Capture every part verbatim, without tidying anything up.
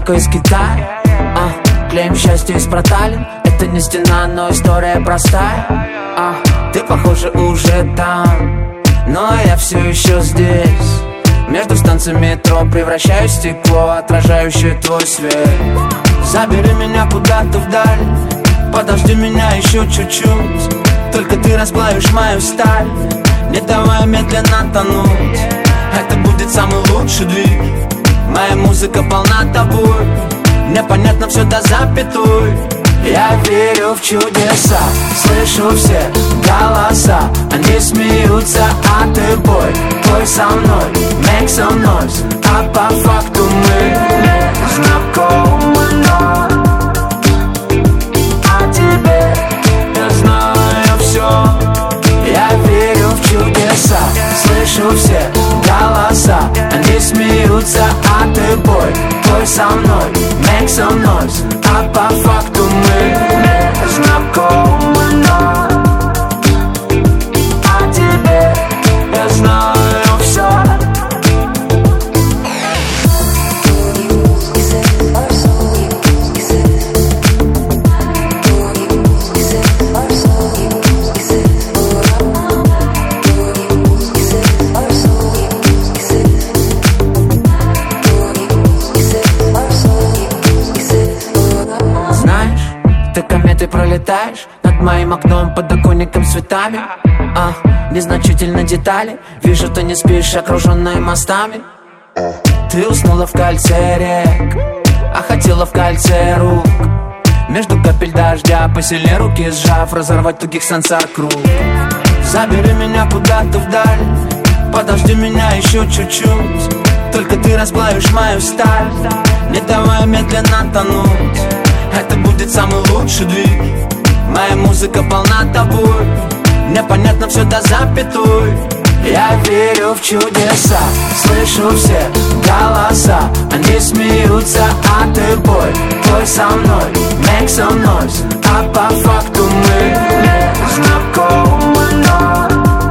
только из Китая. а, Клеим счастье из проталин. Это не стена, но история простая. а, Ты, похоже, уже там, но я все еще здесь. Между станциями метро превращаю в стекло, отражающее твой свет. Забери меня куда-то вдаль, подожди меня еще чуть-чуть. Только ты расплавишь мою сталь, не давай медленно тонуть. Это будет самый лучший двиг. Моя музыка полна тобой, мне понятно все до запятой. Я верю в чудеса, слышу все голоса. Они смеются, а ты пой, пой со мной, make some noise. А по факту мы знакомы, но о тебе я знаю все. Я верю в чудеса, слышу все голоса. Они смеются, а ты пой, пой со мной, make some noise. А по факту мы знакомы, но о тебе я знаю все. Ты пролетаешь над моим окном, подоконником, цветами. а, Незначительно детали. Вижу, ты не спишь, окруженная мостами. Ты уснула в кольце рек, а хотела в кольце рук. Между капель дождя посильнее руки сжав, разорвать тугих сансар круг. Забери меня куда-то вдаль, подожди меня еще чуть-чуть. Только ты расплавишь мою сталь, не давай медленно тонуть. Это будет самый лучший двиг. Моя музыка полна тобой, мне понятно все до запятой. Я верю в чудеса, слышу все голоса. Они смеются, а ты пой, пой со мной, make some noise. А по факту мы знакомы, но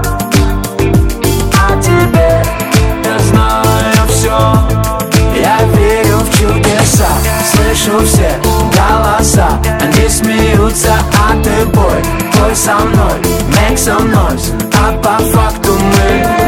о тебе я знаю все. Я верю в чудеса, слышу все голоса. Они смеются, а ты пой, пой со мной, make some noise. А по факту мы